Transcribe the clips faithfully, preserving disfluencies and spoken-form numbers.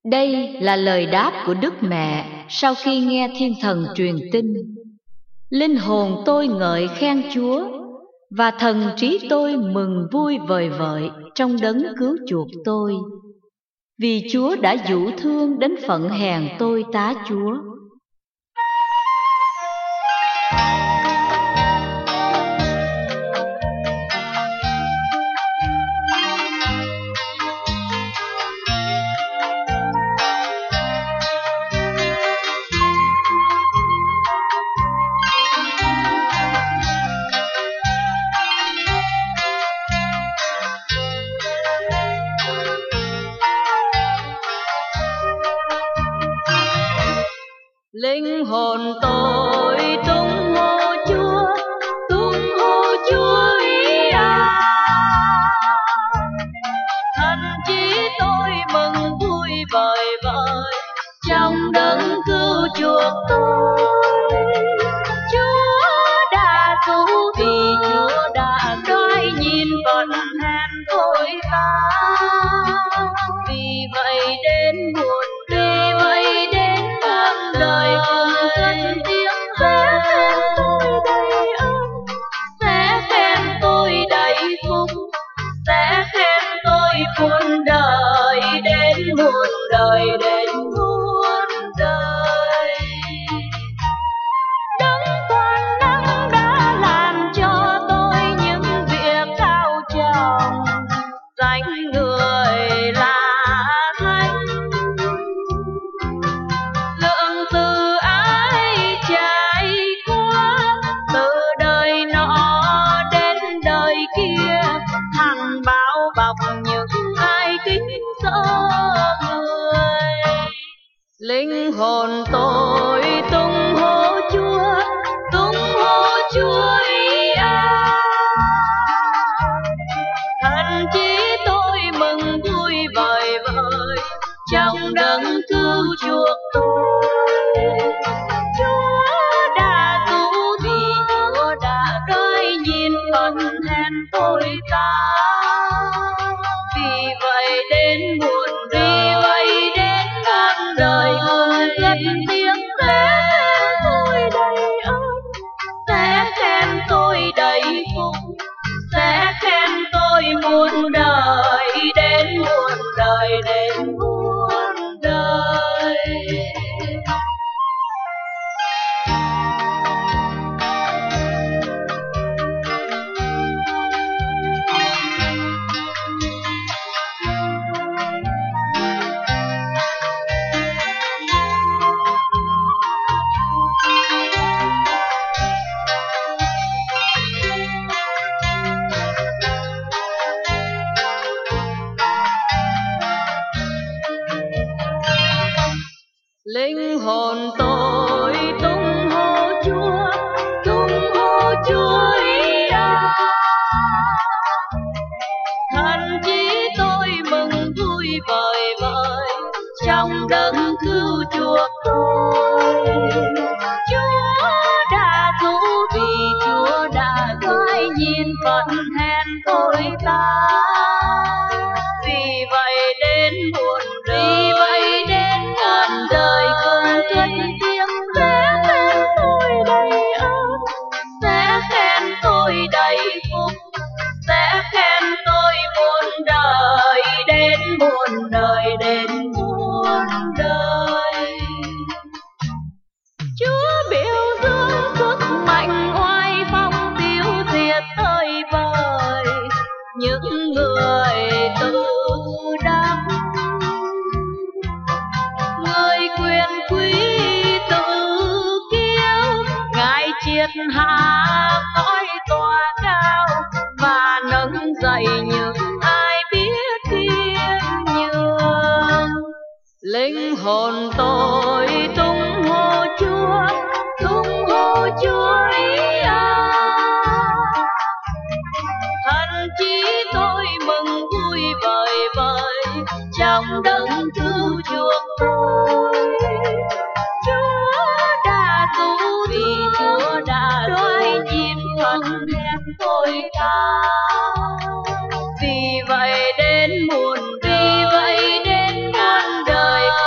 Đây là lời đáp của Đức Mẹ sau khi nghe thiên thần truyền tin. Linh hồn tôi ngợi khen Chúa, và thần trí tôi mừng vui vời vợi trong đấng cứu chuộc tôi, vì Chúa đã dữu thương đến phận hèn tôi tá Chúa. Linh hồn tôi tung hô Chúa, tung hô Chúa ý à. Thần trí tôi mừng vui vời vợi trong đấng cứu chuộc tôi. Chúa đã cứu, vì Chúa đã đói nhìn phận hèn tôi ta. Vì vậy đến muôn, vì vậy đến muôn đời cùng cất tiếng hát tôi đầy ơn, sẽ khen tôi đầy phúc, sẽ khen tôi muôn đời đến muôn đời đến muôn đời. Đấng toàn năng đã làm cho tôi những việc cao trọng, danh người là thánh. Lượng từ ái trải qua từ đời nọ đến đời kia, hằng bao bọc những ai kính sợ người. Linh hồn tôi tung hô Chúa, tung hô Chúa ý à. Thần trí tôi mừng vui vời vợi trong đấng cứu chuộc tôi. Chúa đã cứu, vì Chúa đã đói nhìn phận hèn tôi ta. Vì vậy đến muôn, vì vậy đến muôn đời cùng cất tiếng hát tôi đầy ơn, sẽ khen tôi đầy phúc, sẽ khen tôi muôn đời đến muôn đời đến muôn đời. Linh hồn tôi tung hô Chúa, tung hô Chúa ý à. Thần trí tôi mừng vui vời vợi trong đấng cứu chuộc tôi. Chúa đã cứu, vì Chúa đã đói nhìn phận hèn tôi ta. Vì vậy đến muôn, vì vậy đến muôn đời cùng cất tiếng hát tôi đầy ơn, sẽ khen tôi đầy phúc, sẽ khen tôi muôn đời đến muôn đời đến muôn đời. Chúa biểu dương sức mạnh oai phong tiêu diệt tơi bời những người tự đắc. Người quyền quý tự kiêu, Ngài triệt hạ cõi tòa cao, và nâng dậy những ai biết khiêm nhường. Linh hồn tôi tung hô Chúa, tung hô Chúa ý à. Thần trí tôi mừng vui vời vợi trong đấng cứu chuộc tôi. Chúa đã cứu, vì Chúa đã đói nhìn phận hèn tôi ta. Vì vậy đến muôn, vì vậy đến muôn đời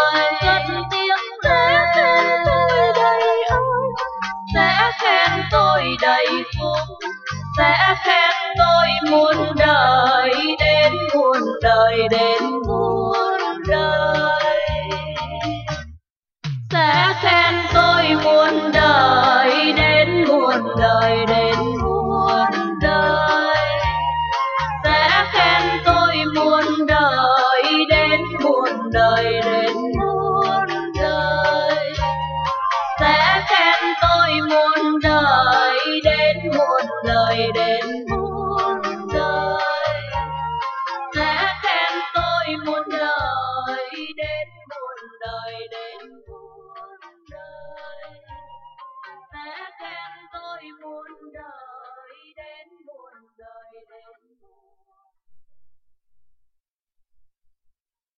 muôn đời, đến muôn đời đến